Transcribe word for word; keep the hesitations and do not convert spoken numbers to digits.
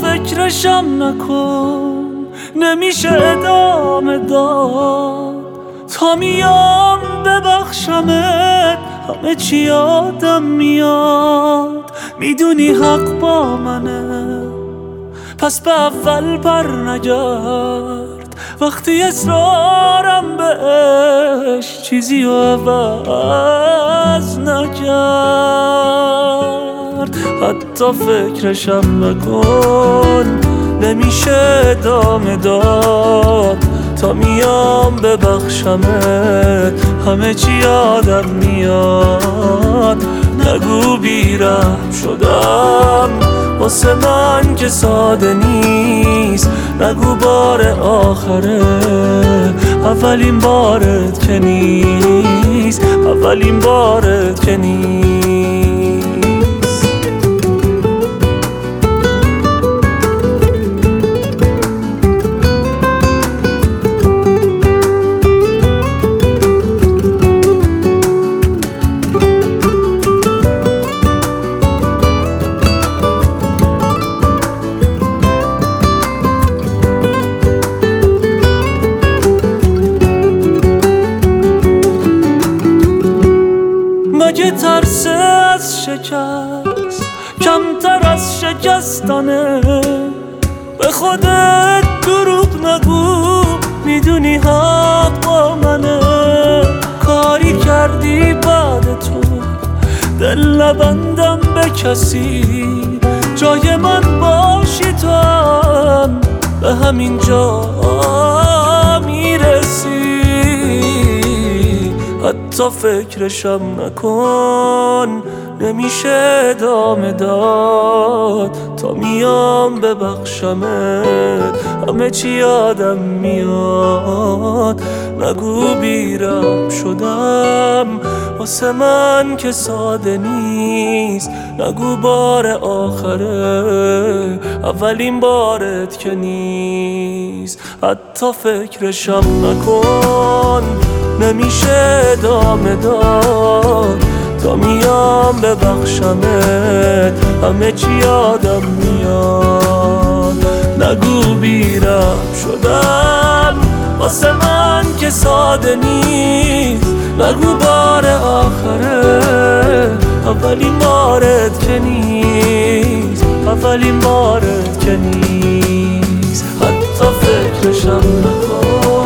فکرشم نکن، نمیشه ادامه داد تا میام ببخشمت. همه چی یادم میاد، میدونی حق با منه، پس به اول پر نگرد. وقتی اصرارم بهش چیزی رو عوض نکرد. حتی فکرشم نکن، نمیشه ادامه داد تا میام ببخشمت. همه چی یادم میاد، نگو بیرحم شدم واسه من که ساده نیست. نگو بار آخره، اولین بارت که نیست، اولین بارت که نیست. مگه ترس از شکست کمتر از شکستنه؟ به خودت دروغ نگو، میدونی حق با منه. کاری کردی بعد تو دل نبندم به کسی، جای من باشی تو هم به همین جا میرسی. حتی فکرشم نکن، نمیشه ادامه داد تا میام ببخشمت. همه چی یادم میاد، نگو بیرحم شدم واسه من که ساده نیست. نگو بار آخره، اولین بارت که نیست. حتی فکرشم نکن، نمیشه ادامه داد تا میام ببخشمت. همه چی یادم میاد، نگو بیرحم شدم واسه من که ساده نیست. نگو بار آخره، اولین بارت که نیست، اولین بارت که نیست. حتی فکرشم نکن،